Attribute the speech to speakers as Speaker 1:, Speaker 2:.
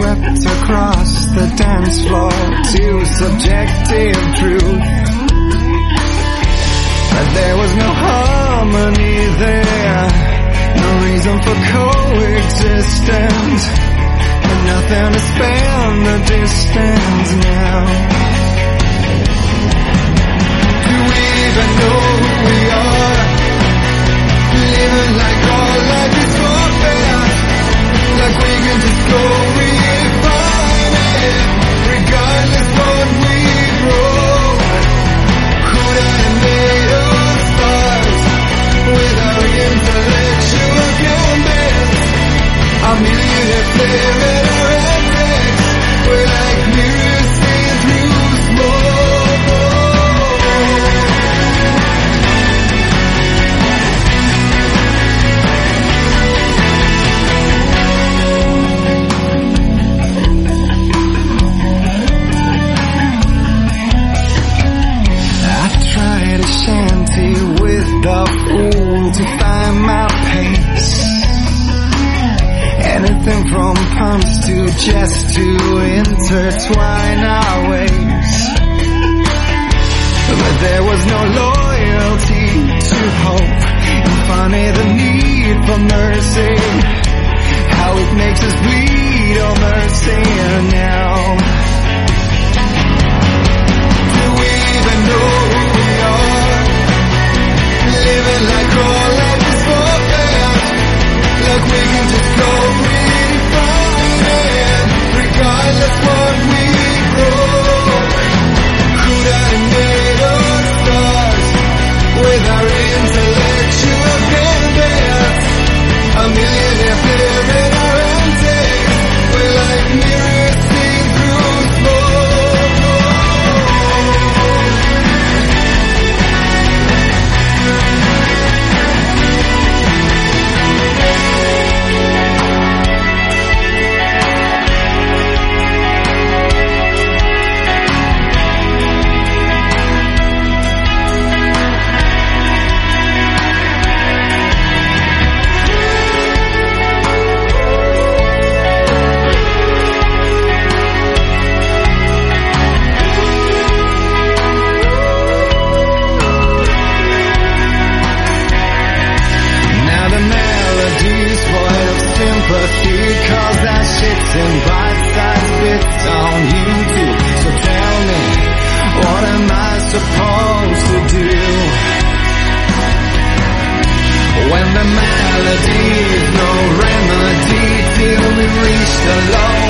Speaker 1: swept across the dance floor to subjective truth. But there was no harmony there, no reason for coexistence, and nothing to span the distance now. Do we even know who we are? Living like our life is forfeit, like we can just go refine it, regardless what we wrote. Could I have made us stars with our intellectual gambits? A millionaire flare in our antics, we're like mirrors seen through smoke. Shanty with the fool to find my pace. Anything from pumps to just to intertwine our ways. But there was no loyalty to hope, and funny the need for mercy, how it makes us bleed, oh mercy now. Do we even know who we are? Living like all life is forfeit, like we can just go refine it, regardless what we broke. Could I have made us stars with our intellectual gambits? A millionaire flare in our antics, we're like mirrors seen through smoke. Cause that shit's in bite-sized bits on YouTube. So tell me, what am I supposed to do? When the melody's no remedy till we reach the low